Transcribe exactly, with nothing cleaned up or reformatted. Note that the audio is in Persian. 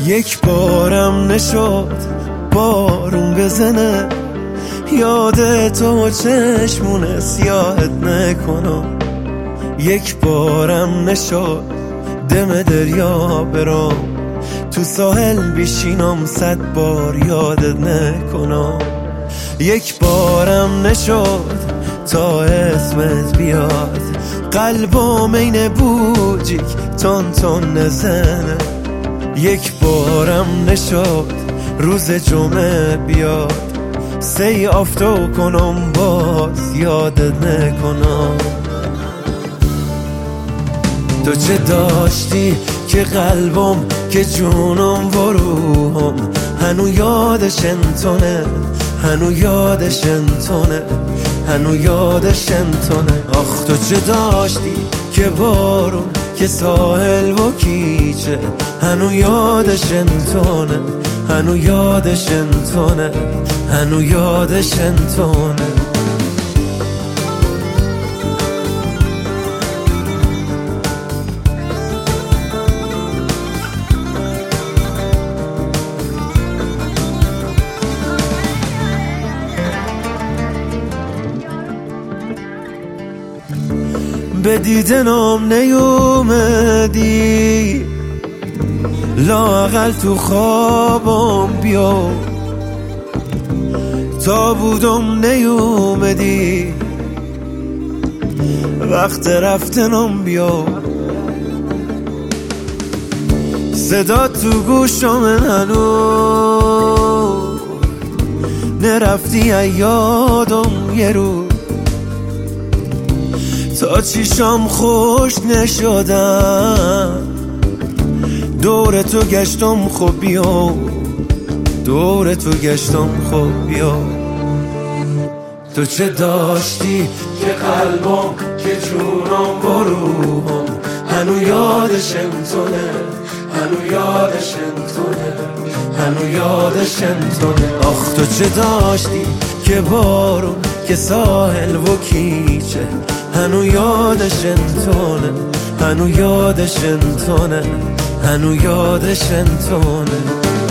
یک بارم نشد بارون بزنه، یاد تو چشمون سیاهت نکنم. یک بارم نشد دم دریا برام، تو ساحل بشینم صد بار یادت نکنم. یک بارم نشد تا اسمت بیاد، قلبم این بوجیک تون تون نزنه. یک بارم نشد روز جمعه بیاد، سی آفتو کنم باز یادت نکنم. تو چه داشتی که قلبم که جونم و روحم هنو یادش انتونه، هنو یادش انتونه، هنو یادش انتونه. آخ تو چه داشتی که بارون که ساحل و کیچه هنو یادش انتونه، هنو یادش انتونه، هنو یادش انتونه. به دیدنم نیومدی، لااقل تو خوابم بیا. تا بودم نیومدی، وقت رفتنم بیا. صدا تو گوشم هنوز نرفتی یادم یه روز، تا چیشام خوش نشدم دور تو گشتم. خب بیا دور تو گشتم، خب بیا. تو چه داشتی که قلبم که جونم و روحم هنو یادش انتونه، هنو یادش انتونه، هنو یادش انتونه. آخ تو چه داشتی که بارون که ساحل و کیچه هنو یادش انتونه، هنو یادش انتونه، هنو یادش انتونه.